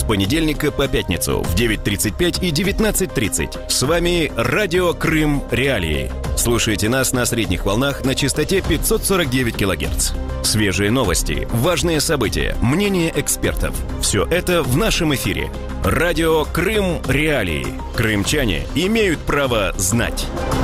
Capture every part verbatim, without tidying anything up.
понедельника по пятницу в девять тридцать пять и девятнадцать тридцать. С вами Радио Крым Реалии. Слушайте нас на средних волнах на частоте пятьсот сорок девять килогерц. Свежие новости, важные события, мнения экспертов. Все это в нашем эфире. Радио Крым Реалии. Крымчане имеют право знать.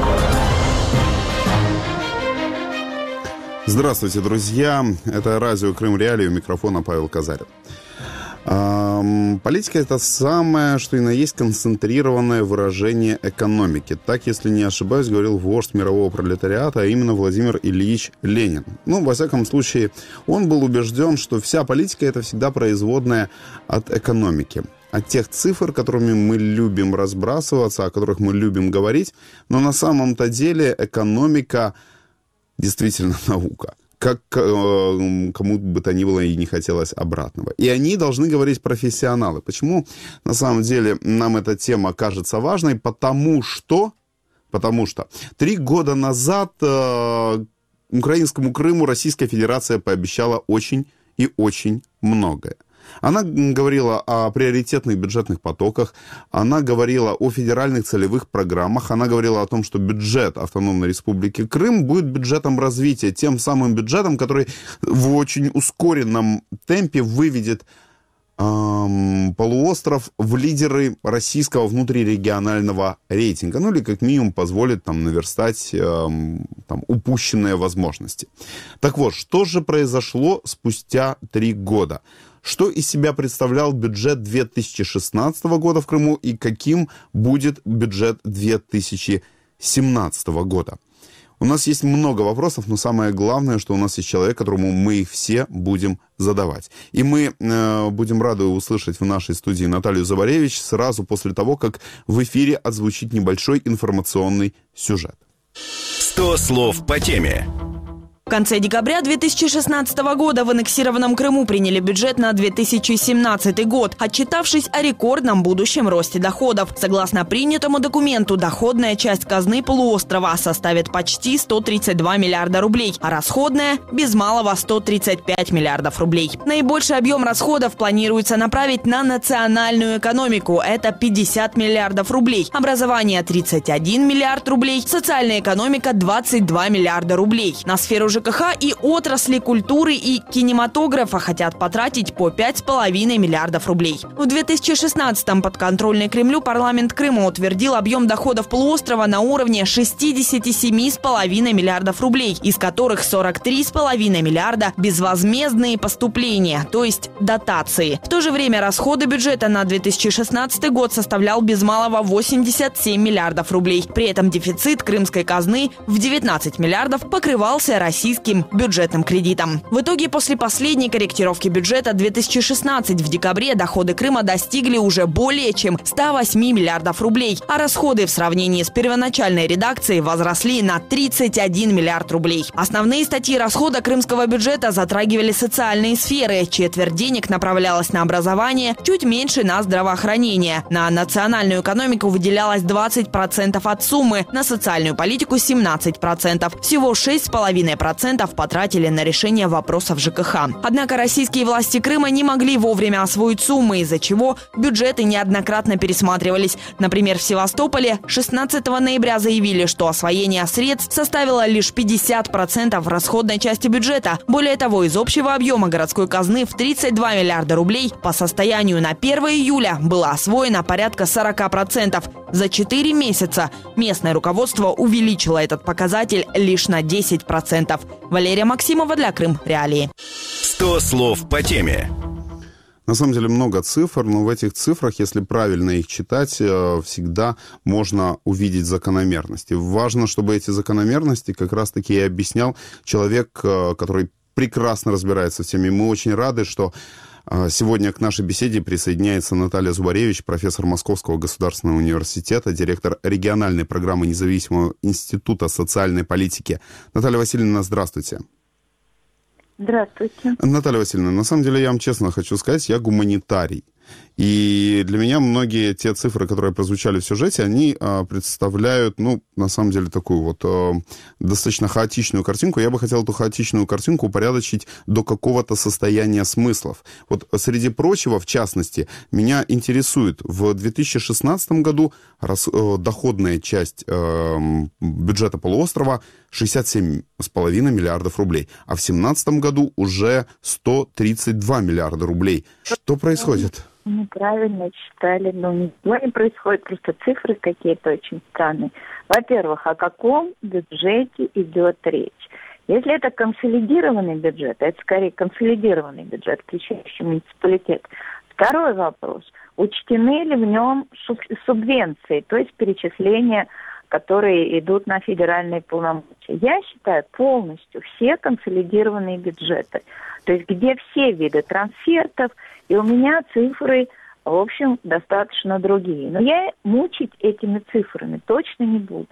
Здравствуйте, друзья. Это радио Крым Реалии, у микрофона Павел Казарин. Политика – это самое, что и на есть, концентрированное выражение экономики. Так, если не ошибаюсь, говорил вождь мирового пролетариата, а именно Владимир Ильич Ленин. Ну, во всяком случае, он был убежден, что вся политика – это всегда производная от экономики. От тех цифр, которыми мы любим разбрасываться, о которых мы любим говорить. Но на самом-то деле экономика действительно наука. Как э, кому бы то ни было и не хотелось обратного. И они должны говорить профессионалы. Почему на самом деле нам эта тема кажется важной? Потому что, потому что три года назад э, украинскому Крыму Российская Федерация пообещала очень и очень многое. Она говорила о приоритетных бюджетных потоках, она говорила о федеральных целевых программах, она говорила о том, что бюджет Автономной Республики Крым будет бюджетом развития, тем самым бюджетом, который в очень ускоренном темпе выведет эм, полуостров в лидеры российского внутрирегионального рейтинга, ну или как минимум позволит там наверстать эм, там, упущенные возможности. Так вот, что же произошло спустя три года? Что из себя представлял бюджет две тысячи шестнадцатого года в Крыму и каким будет бюджет две тысячи семнадцатого года? У нас есть много вопросов, но самое главное, что у нас есть человек, которому мы их все будем задавать. И мы э, будем рады услышать в нашей студии Наталью Забаревич сразу после того, как в эфире отзвучит небольшой информационный сюжет. сто слов по теме. В конце декабря две тысячи шестнадцатого года в аннексированном Крыму приняли бюджет на две тысячи семнадцатый год, отчитавшись о рекордном будущем росте доходов. Согласно принятому документу, доходная часть казны полуострова составит почти сто тридцать два миллиарда рублей, а расходная – без малого сто тридцать пять миллиардов рублей. Наибольший объем расходов планируется направить на национальную экономику – это пятьдесят миллиардов рублей, образование – тридцать один миллиард рублей, социальная экономика – двадцать два миллиарда рублей. На сферу ЖКХ и отрасли культуры и кинематографа хотят потратить по пять с половиной миллиардов рублей. В две тысячи шестнадцатом подконтрольный Кремлю парламент Крыма утвердил объем доходов полуострова на уровне шестьдесят семь с половиной миллиардов рублей, из которых сорок три с половиной миллиарда – безвозмездные поступления, то есть дотации. В то же время расходы бюджета на две тысячи шестнадцатый год составлял без малого восемьдесят семь миллиардов рублей. При этом дефицит крымской казны в девятнадцать миллиардов покрывался Россией бюджетным кредитом. В итоге, после последней корректировки бюджета две тысячи шестнадцать в декабре доходы Крыма достигли уже более чем ста восьми миллиардов рублей, а расходы в сравнении с первоначальной редакцией возросли на тридцать один миллиард рублей. Основные статьи расхода крымского бюджета затрагивали социальные сферы. Четверть денег направлялась на образование, чуть меньше на здравоохранение. На национальную экономику выделялось двадцать процентов от суммы, на социальную политику семнадцать процентов. Всего шесть с половиной процентов потратили на решение вопросов ЖКХ. Однако российские власти Крыма не могли вовремя освоить суммы, из-за чего бюджеты неоднократно пересматривались. Например, в Севастополе шестнадцатого ноября заявили, что освоение средств составило лишь пятьдесят процентов расходной части бюджета. Более того, из общего объема городской казны в тридцать два миллиарда рублей по состоянию на первое июля было освоено порядка сорок процентов. За четыре месяца местное руководство увеличило этот показатель лишь на десять процентов. Валерия Максимова для Крым Реалии. сто слов по теме. На самом деле много цифр, но в этих цифрах, если правильно их читать, всегда можно увидеть закономерности. Важно, чтобы эти закономерности как раз-таки и объяснял человек, который прекрасно разбирается в теме. Мы очень рады, что сегодня к нашей беседе присоединяется Наталья Забаревич, профессор Московского государственного университета, директор региональной программы Независимого института социальной политики. Наталья Васильевна, здравствуйте. Здравствуйте. Наталья Васильевна, на самом деле я вам честно хочу сказать, я гуманитарий. И для меня многие те цифры, которые прозвучали в сюжете, они а, представляют, ну, на самом деле, такую вот а, достаточно хаотичную картинку. Я бы хотел эту хаотичную картинку упорядочить до какого-то состояния смыслов. Вот среди прочего, в частности, меня интересует, в две тысячи шестнадцатом году рас, э, доходная часть э, бюджета полуострова шестьдесят семь с половиной миллиардов рублей, а в две тысячи семнадцатом году уже сто тридцать два миллиарда рублей. Что происходит? Неправильно считали, но ничего не происходит, просто цифры какие-то очень странные. Во-первых, о каком бюджете идет речь? Если это консолидированный бюджет, это скорее консолидированный бюджет, включающий муниципалитет. Второй вопрос. Учтены ли в нем субвенции, то есть перечисления, которые идут на федеральные полномочия? Я считаю полностью все консолидированные бюджеты, то есть где все виды трансфертов, и у меня цифры, в общем, достаточно другие. Но я мучить этими цифрами точно не буду.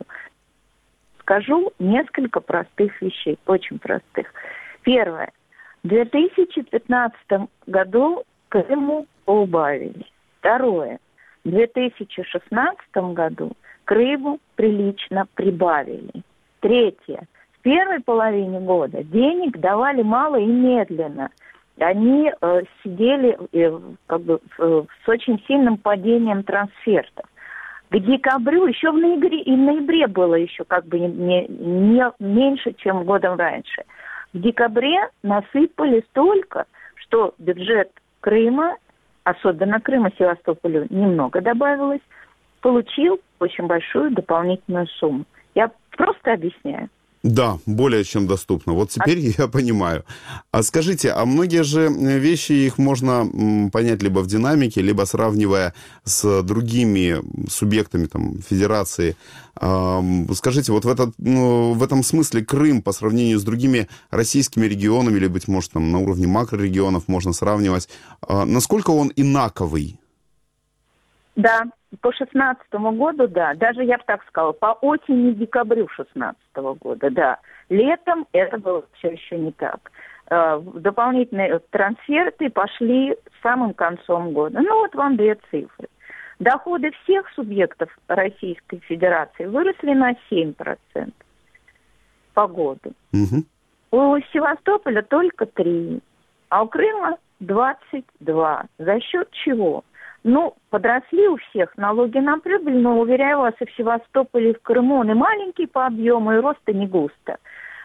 Скажу несколько простых вещей, очень простых. Первое. В две тысячи пятнадцатом году Крыму поубавили. Второе. В две тысячи шестнадцатом году Крыму прилично прибавили. Третье. В первой половине года денег давали мало и медленно. Они э, сидели э, как бы, э, с очень сильным падением трансфертов. К декабрю, еще в ноябре, и в ноябре было еще как бы не, не, не меньше, чем годом раньше. В декабре насыпали столько, что бюджет Крыма, особенно Крыма, Севастополю немного добавилось, получил очень большую дополнительную сумму. Я просто объясняю. Да, более чем доступно. Вот теперь а... я понимаю. А скажите, а многие же вещи, их можно понять либо в динамике, либо сравнивая с другими субъектами там, федерации. Скажите, вот в, этот, ну, в этом смысле Крым по сравнению с другими российскими регионами, или, быть может, там, на уровне макрорегионов можно сравнивать, насколько он инаковый? Да, по шестнадцатому году, да. Даже я бы так сказала, по осени-декабрю шестнадцатого года, да. Летом это было все еще не так. Дополнительные трансферты пошли с самым концом года. Ну, вот вам две цифры. Доходы всех субъектов Российской Федерации выросли на семь процентов по году. Угу. У Севастополя только три, а у Крыма двадцать два. За счет чего? Ну, подросли у всех налоги на прибыль, но, уверяю вас, и в Севастополе, и в Крыму он и маленький по объему, и роста не густо.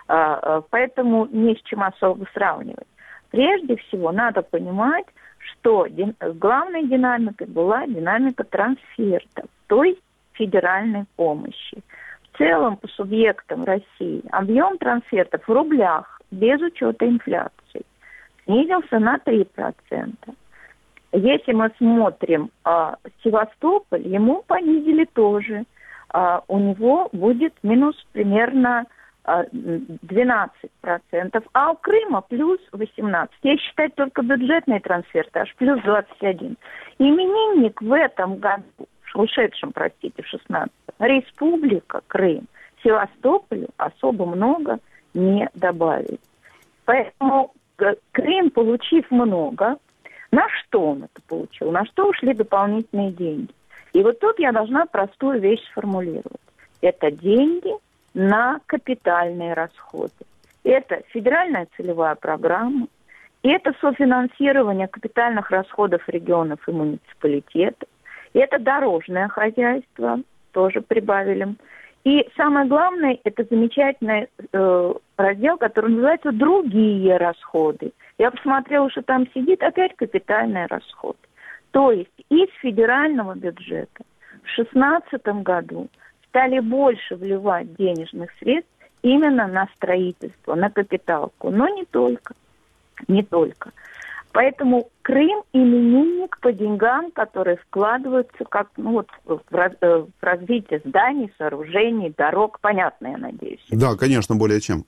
А, поэтому не с чем особо сравнивать. Прежде всего, надо понимать, что дин- главной динамикой была динамика трансфертов, то есть федеральной помощи. В целом, по субъектам России объем трансфертов в рублях, без учета инфляции, снизился на три процента. Если мы смотрим а, Севастополь, ему понизили тоже. А, у него будет минус примерно а, двенадцать процентов, а у Крыма плюс восемнадцать процентов. Если считать только бюджетные трансферты, аж плюс двадцать один процент. Именинник в этом году, в ушедшем, простите, в шестнадцатом, Республика Крым, Севастополю особо много не добавили. Поэтому Крым, получив много, на что он это получил? На что ушли дополнительные деньги? И вот тут я должна простую вещь сформулировать. Это деньги на капитальные расходы. Это федеральная целевая программа, это софинансирование капитальных расходов регионов и муниципалитетов, это дорожное хозяйство, тоже прибавили. И самое главное, это замечательный э, раздел, который называется «Другие расходы». Я посмотрела, что там сидит опять капитальный расход. То есть из федерального бюджета в две тысячи шестнадцатом году стали больше вливать денежных средств именно на строительство, на капиталку. Но не только. Не только. Поэтому Крым именинник по деньгам, которые вкладываются как, ну, вот, в, раз, в развитие зданий, сооружений, дорог. Понятно, я надеюсь. Да, конечно, более чем.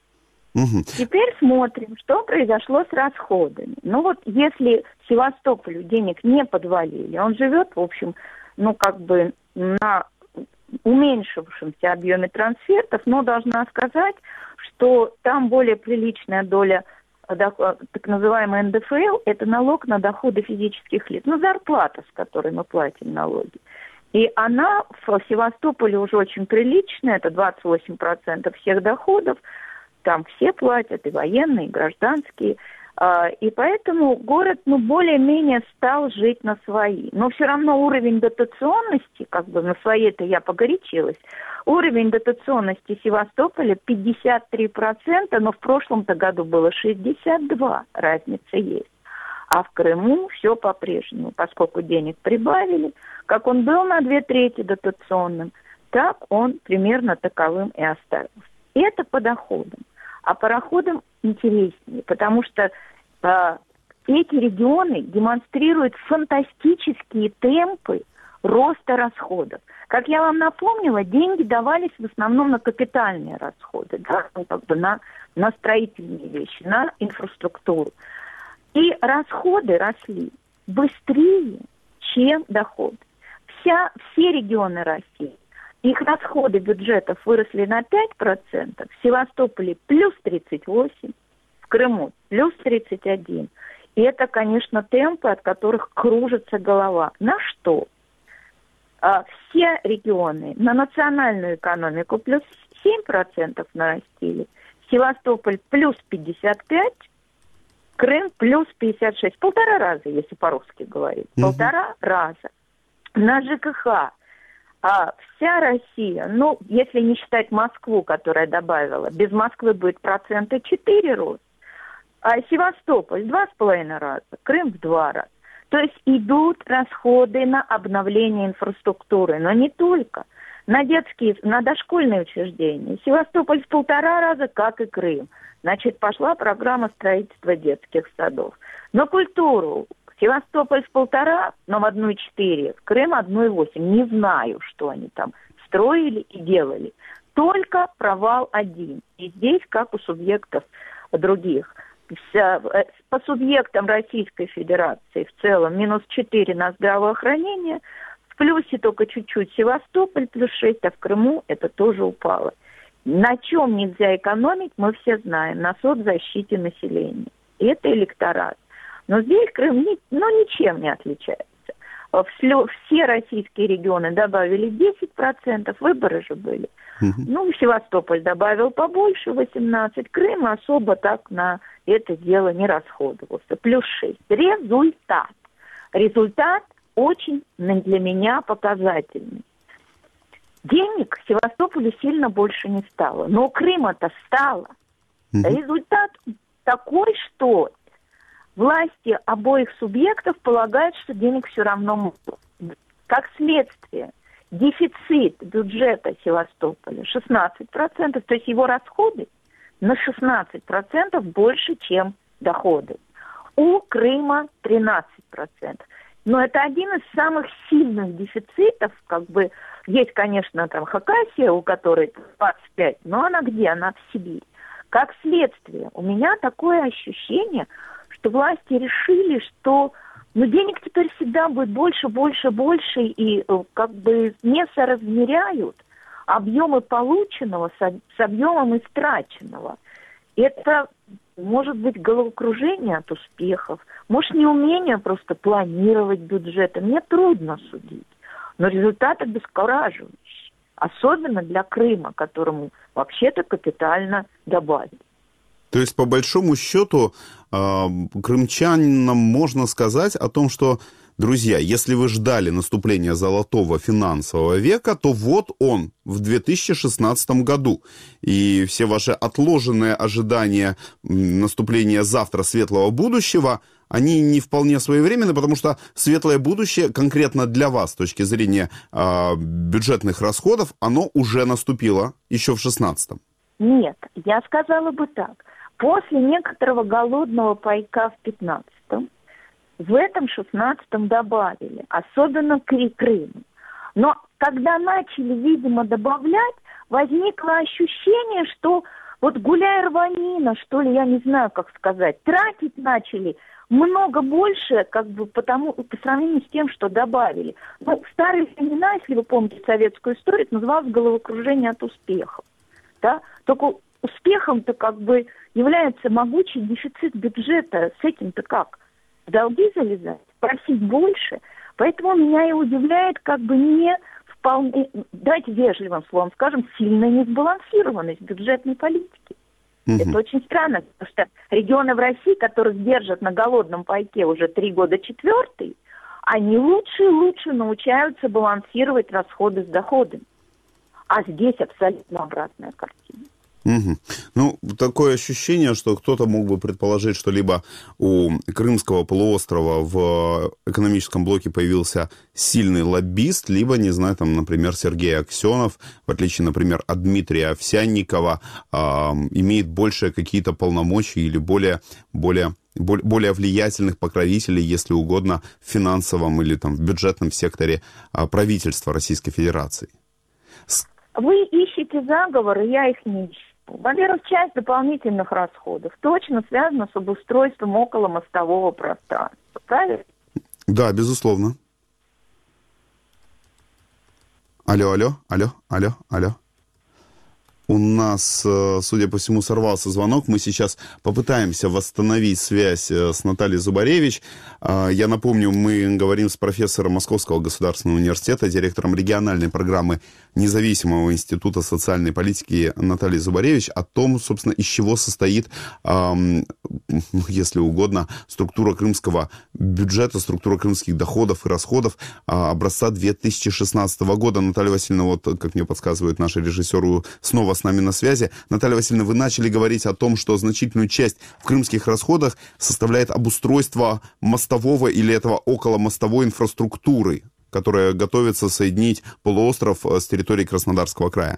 Угу. Теперь смотрим, что произошло с расходами. Ну вот если Севастополю денег не подвалили, он живет, в общем, ну как бы на уменьшившемся объеме трансфертов, но должна сказать, что там более приличная доля так называемый эн дэ эф эл, это налог на доходы физических лиц, ну, зарплата, с которой мы платим налоги. И она в Севастополе уже очень приличная, это двадцать восемь процентов всех доходов, там все платят, и военные, и гражданские. И поэтому город, ну, более-менее стал жить на свои. Но все равно уровень дотационности, как бы на свои-то я погорячилась, уровень дотационности Севастополя пятьдесят три процента, но в прошлом-то году было шестьдесят два, разница есть. А в Крыму все по-прежнему, поскольку денег прибавили, как он был на две трети дотационным, так он примерно таковым и остался. И это по доходам. А по расходам интереснее, потому что э, эти регионы демонстрируют фантастические темпы роста расходов. Как я вам напомнила, деньги давались в основном на капитальные расходы, да, ну, как бы на, на строительные вещи, на инфраструктуру. И расходы росли быстрее, чем доходы. Вся, все регионы России, их расходы бюджетов выросли на пять процентов, в Севастополе плюс тридцать восемь процентов, в Крыму плюс тридцать один процент. И это, конечно, темпы, от которых кружится голова. На что? А, все регионы на национальную экономику плюс семь процентов нарастили, Севастополь плюс пятьдесят пять процентов, Крым плюс пятьдесят шесть процентов. Полтора раза, если по-русски говорить. Mm-hmm. Полтора раза. На ЖКХ а вся Россия, ну, если не считать Москву, которая добавила, без Москвы будет процента четыре рост, а Севастополь два с половиной раза, Крым в два раза. То есть идут расходы на обновление инфраструктуры, но не только. На детские, на дошкольные учреждения. Севастополь в полтора раза, как и Крым. Значит, пошла программа строительства детских садов. На культуру Севастополь в полтора, но в одну и четыре, Крым одну и восемь. Не знаю, что они там строили и делали. Только провал один. И здесь, как у субъектов других. Вся, по субъектам Российской Федерации в целом минус четыре на здравоохранение, в плюсе только чуть-чуть Севастополь плюс шесть, а в Крыму это тоже упало. На чем нельзя экономить, мы все знаем, на соцзащите населения. И это электорат. Но здесь Крым ни, ну, ничем не отличается. Все российские регионы добавили десять процентов, выборы же были. Угу. Ну, Севастополь добавил побольше, восемнадцать процентов, Крым особо так на это дело не расходовался, плюс шесть. Результат. Результат очень для меня показательный. Денег Севастополю сильно больше не стало, но Крыма-то стало. Угу. Результат такой, что власти обоих субъектов полагают, что денег все равно много. Как следствие, дефицит бюджета Севастополя шестнадцать процентов, то есть его расходы на шестнадцать процентов больше, чем доходы. У Крыма тринадцать процентов. Но это один из самых сильных дефицитов, как бы, есть, конечно, там Хакасия, у которой двадцать пять, но она где? Она в Сибири. Как следствие, у меня такое ощущение, что власти решили, что ну, денег теперь всегда будет больше, больше, больше, и как бы не соразмеряют объемы полученного с, с объемом истраченного. Это может быть головокружение от успехов, может неумение просто планировать бюджеты. Мне трудно судить, но результат обескураживающий, особенно для Крыма, которому вообще-то капитально добавили. То есть, по большому счету, крымчанам можно сказать о том, что, друзья, если вы ждали наступления золотого финансового века, то вот он в две тысячи шестнадцатом году. И все ваши отложенные ожидания наступления завтра светлого будущего, они не вполне своевременны, потому что светлое будущее конкретно для вас с точки зрения э, бюджетных расходов, оно уже наступило еще в шестнадцатом. Нет, я сказала бы так. После некоторого голодного пайка в пятнадцатом, в этом шестнадцатом добавили, особенно Крым. Но когда начали, видимо, добавлять, возникло ощущение, что вот гуляй рванина, что ли, я не знаю, как сказать, тратить начали много больше, как бы потому, по сравнению с тем, что добавили. Ну, в старые времена, если вы помните советскую историю, это называлось головокружение от успехов. Да? Только успехом-то как бы является могучий дефицит бюджета. С этим-то как? В долги залезать? Просить больше? Поэтому меня и удивляет как бы не вполне, давайте вежливым словом скажем, сильная несбалансированность бюджетной политики. Угу. Это очень странно, потому что регионы в России, которых держат на голодном пайке уже три года четвертый, они лучше и лучше научаются балансировать расходы с доходами. А здесь абсолютно обратная картина. Угу. Ну, такое ощущение, что кто-то мог бы предположить, что либо у Крымского полуострова в экономическом блоке появился сильный лоббист, либо, не знаю, там, например, Сергей Аксенов, в отличие, например, от Дмитрия Овсянникова, э, имеет больше какие-то полномочия или более, более, более влиятельных покровителей, если угодно, в финансовом или там, в бюджетном секторе э, правительства Российской Федерации. Вы ищете заговоры, я их не ищу. Во-первых, часть дополнительных расходов точно связана с обустройством околомостового пространства. Правильно? Да, безусловно. Алло, алло, алло, алло, алло. У нас, судя по всему, сорвался звонок. Мы сейчас попытаемся восстановить связь с Натальей Зубаревич. Я напомню, мы говорим с профессором Московского государственного университета, директором региональной программы Независимого института социальной политики Натальей Зубаревич о том, собственно, из чего состоит, если угодно, структура крымского бюджета, структура крымских доходов и расходов образца две тысячи шестнадцатого года. Наталья Васильевна, вот, как мне подсказывают наши режиссеры, снова с нами на связи. Наталья Васильевна, вы начали говорить о том, что значительную часть в крымских расходах составляет обустройство мостового или этого околомостовой инфраструктуры, которая готовится соединить полуостров с территорией Краснодарского края.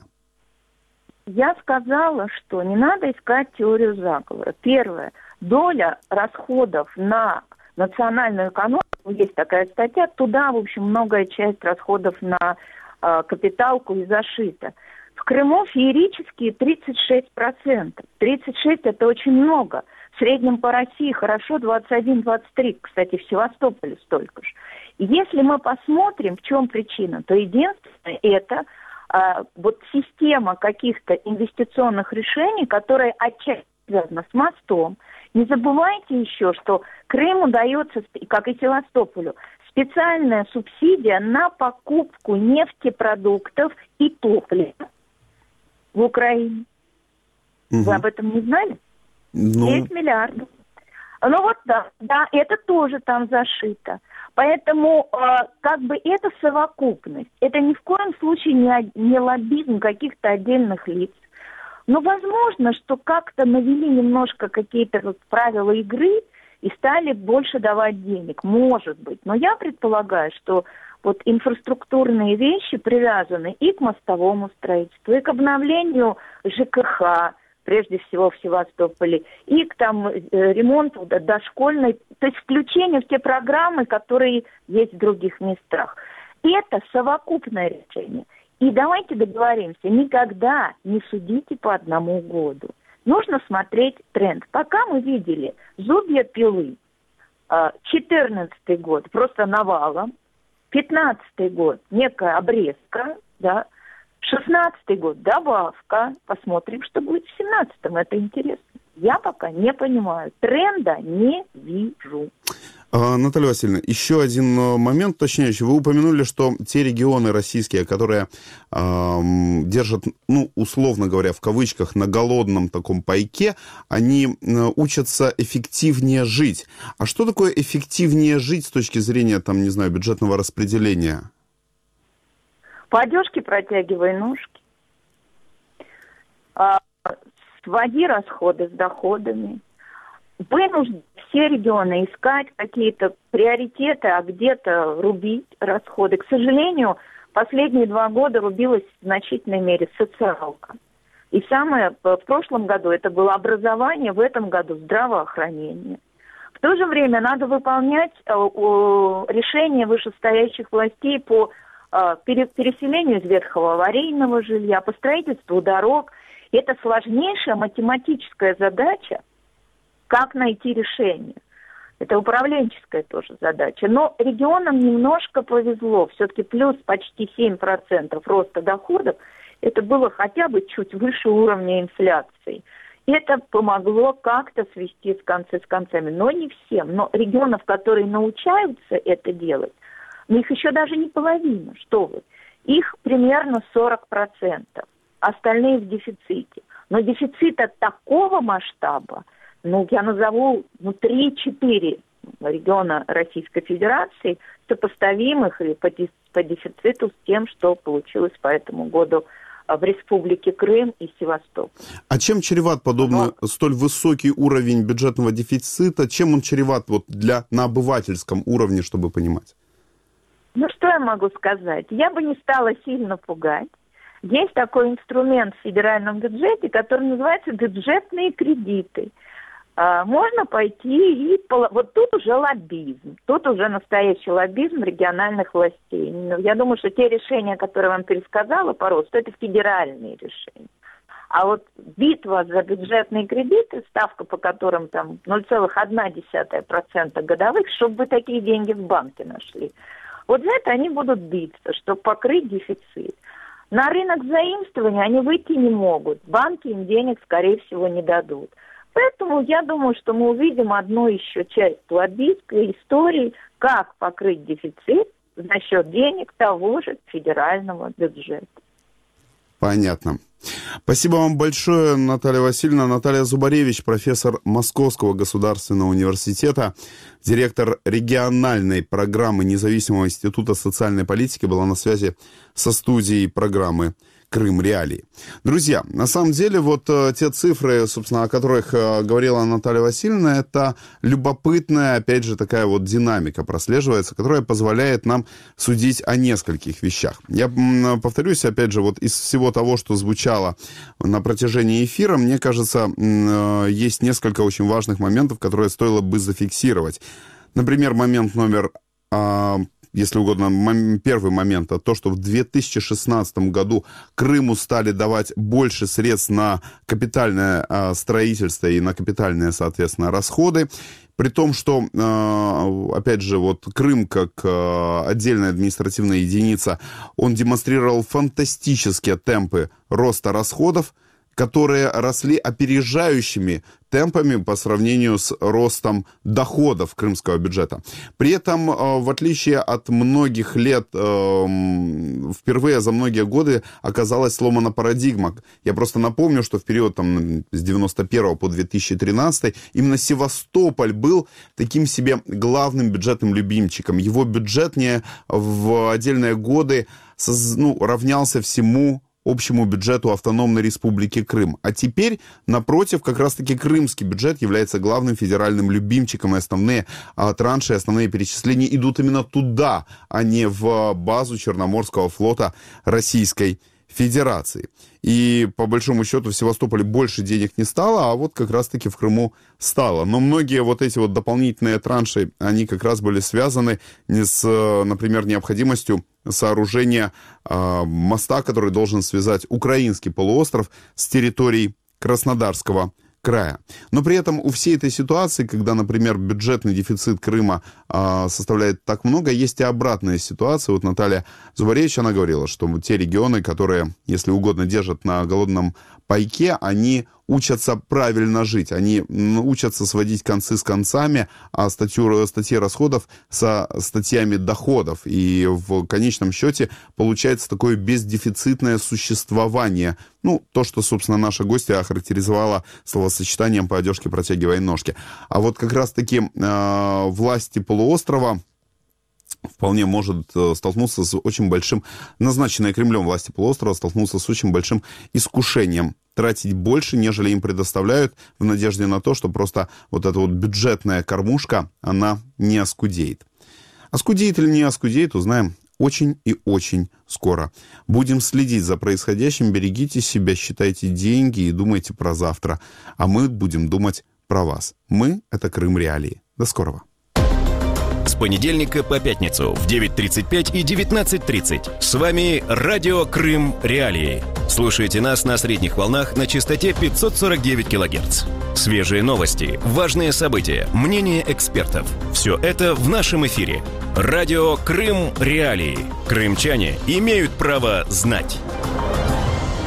Я сказала, что не надо искать теорию заговора. Первое. Доля расходов на национальную экономику, есть такая статья, туда, в общем, многое часть расходов на э, капиталку и зашита. В Крыму феерические тридцать шесть процентов. тридцать шесть процентов это очень много. В среднем по России хорошо двадцать один - двадцать три. Кстати, в Севастополе столько же. И если мы посмотрим, в чем причина, то единственное это а, вот система каких-то инвестиционных решений, которая отчасти связана с мостом. Не забывайте еще, что Крыму дается, как и Севастополю, специальная субсидия на покупку нефтепродуктов и топлива в Украине. Угу. Вы об этом не знали? Ну... девять миллиардов. Ну вот да, да, это тоже там зашито. Поэтому э, как бы это совокупность. Это ни в коем случае не, не лоббизм каких-то отдельных лиц. Но возможно, что как-то навели немножко какие-то вот правила игры и стали больше давать денег. Может быть. Но я предполагаю, что вот инфраструктурные вещи привязаны и к мостовому строительству, и к обновлению ЖКХ, прежде всего в Севастополе, и к там ремонту дошкольной, то есть включение в те программы, которые есть в других местах. И это совокупное решение. И давайте договоримся, никогда не судите по одному году. Нужно смотреть тренд. Пока мы видели зубья пилы, четырнадцатый год просто навалом, пятнадцатый год некая обрезка, да, шестнадцатый год добавка, посмотрим, что будет в семнадцатом, это интересно. Я пока не понимаю, тренда не вижу. Наталья Васильевна, еще один момент уточняющий. Вы упомянули, что те регионы российские, которые э, держат, ну, условно говоря, в кавычках, на голодном таком пайке, они э, учатся эффективнее жить. А что такое эффективнее жить с точки зрения, там, не знаю, бюджетного распределения? По одежке протягивай ножки. А, своди расходы с доходами. Вынуждены все регионы искать какие-то приоритеты, а где-то рубить расходы. К сожалению, последние два года рубилась в значительной мере социалка. И самое, в прошлом году это было образование, в этом году здравоохранение. В то же время надо выполнять решения вышестоящих властей по переселению из ветхого аварийного жилья, по строительству дорог. Это сложнейшая математическая задача, как найти решение. Это управленческая тоже задача. Но регионам немножко повезло. Все-таки плюс почти семь процентов роста доходов. это было хотя бы чуть выше уровня инфляции. Это помогло как-то свести с концы с концами, но не всем. Но регионов, которые научаются это делать, но их еще даже не половина, что вы. Их примерно сорок процентов, остальные в дефиците. Но дефицита такого масштаба, ну, я назову ну, три-четыре региона Российской Федерации, сопоставимых и по, по дефициту с тем, что получилось по этому году в Республике Крым и Севастополь. А чем чреват подобно Но... столь высокий уровень бюджетного дефицита? Чем он чреват вот для, на обывательском уровне, чтобы понимать? Ну, что я могу сказать? Я бы не стала сильно пугать. Есть такой инструмент в федеральном бюджете, который называется бюджетные кредиты. А, можно пойти и... Вот тут уже лоббизм. Тут уже настоящий лоббизм региональных властей. Я думаю, что те решения, которые я вам пересказала по росту, это федеральные решения. А вот битва за бюджетные кредиты, ставка по которым там ноль целых одна десятая процента годовых, чтобы вы такие деньги в банке нашли. Вот за это они будут биться, чтобы покрыть дефицит. На рынок заимствования они выйти не могут. Банки им денег, скорее всего, не дадут. Поэтому я думаю, что мы увидим одну еще часть лоббистской истории, как покрыть дефицит за счет денег того же федерального бюджета. Понятно. Спасибо вам большое, Наталья Васильевна. Наталья Зубаревич, профессор Московского государственного университета, директор региональной программы Независимого института социальной политики, была на связи со студией программы «Крым. Реалии». Друзья, на самом деле, вот э, те цифры, собственно, о которых э, говорила Наталья Васильевна, это любопытная, опять же, такая вот динамика прослеживается, которая позволяет нам судить о нескольких вещах. Я м, повторюсь, опять же, вот из всего того, что звучало на протяжении эфира, мне кажется, м, э, есть несколько очень важных моментов, которые стоило бы зафиксировать. Например, момент номер... Э, если угодно, первый момент, а то, что в две тысячи шестнадцатом году Крыму стали давать больше средств на капитальное а, строительство и на капитальные, соответственно, расходы. При том, что, опять же, вот Крым как отдельная административная единица, он демонстрировал фантастические темпы роста расходов, которые росли опережающими темпами по сравнению с ростом доходов крымского бюджета. При этом, в отличие от многих лет, впервые за многие годы оказалась сломана парадигма. Я просто напомню, что в период там, с девяносто первого по две тысячи тринадцатый именно Севастополь был таким себе главным бюджетным любимчиком. Его бюджет не в отдельные годы ну, равнялся всему общему бюджету автономной республики Крым. А теперь, напротив, как раз-таки крымский бюджет является главным федеральным любимчиком, и основные а, транши, основные перечисления идут именно туда, а не в базу Черноморского флота Российской Федерации. И, по большому счету, в Севастополе больше денег не стало, а вот как раз-таки в Крыму стало. Но многие вот эти вот дополнительные транши, они как раз были связаны не с, например, необходимостью сооружения э, моста, который должен связать украинский полуостров с территорией Краснодарского края. Но при этом у всей этой ситуации, когда, например, бюджетный дефицит Крыма э, составляет так много, есть и обратная ситуация. Вот Наталья Зубаревич, она говорила, что те регионы, которые, если угодно, держат на голодном пайке, они учатся правильно жить, они учатся сводить концы с концами, а статью, статьи расходов со статьями доходов. И в конечном счете получается такое бездефицитное существование. Ну, то, что, собственно, наша гостья охарактеризовала словосочетанием «по одежке протягивай ножки». А вот как раз-таки э, власти полуострова вполне может столкнуться с очень большим, назначенные Кремлем власти полуострова, столкнуться с очень большим искушением тратить больше, нежели им предоставляют, в надежде на то, что просто вот эта вот бюджетная кормушка, она не оскудеет. Оскудеет или не оскудеет, узнаем очень и очень скоро. Будем следить за происходящим, берегите себя, считайте деньги и думайте про завтра. А мы будем думать про вас. Мы — это Крым Реалии. До скорого. С понедельника по пятницу в девять тридцать пять и девятнадцать тридцать. С вами Радио Крым Реалии. Слушайте нас на средних волнах на частоте пятьсот сорок девять килогерц. Свежие новости, важные события, мнения экспертов. Все это в нашем эфире. Радио Крым Реалии. Крымчане имеют право знать.